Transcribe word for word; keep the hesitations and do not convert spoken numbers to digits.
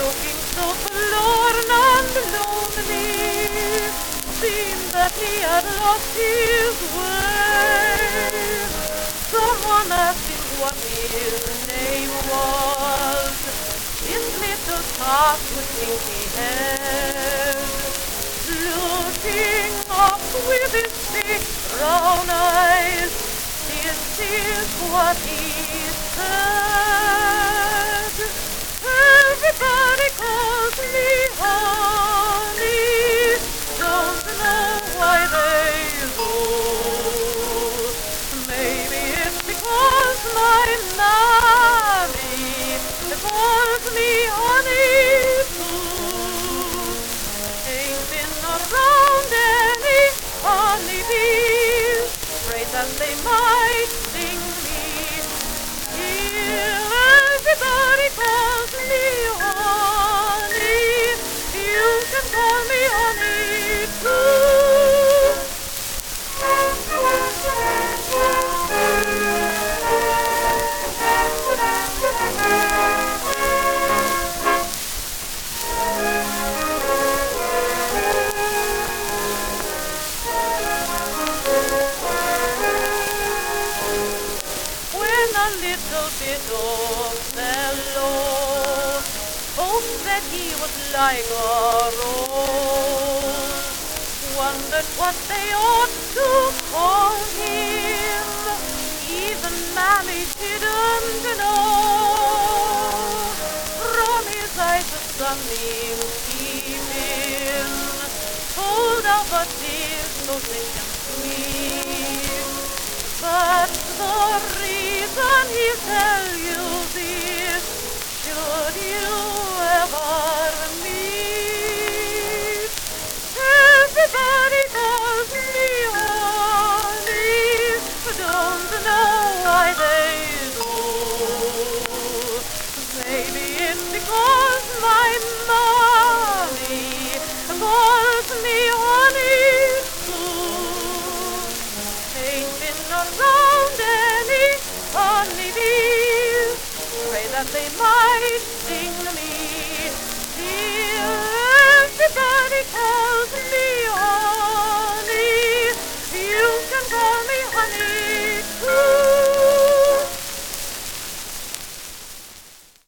looking so forlorn and lonely, seemed that he had lost his way. Someone asked him what his name was. His little talk would think he had. Looking up with his big brown eyes, this is what he said. Everybody calls me honey, don't know why they do. Maybe it's because my mammy calls me honey too. Ain't been around any honeybees, afraid that they might sting me. Here everybody calls me honey, you can call me honey too. When a little bit of fellow folks said he was like a rose, wondered what they ought to call him. Even Mammy didn't know. From his eyes the sunbeams peeping told of a tear so thick and sweet. But the reason he'll tell you this, should you ever meet. Everybody calls me honey, don't know why they do. Maybe it's because my mommy calls me honey too. Ain't been around any honeybees, afraid that they might sting me.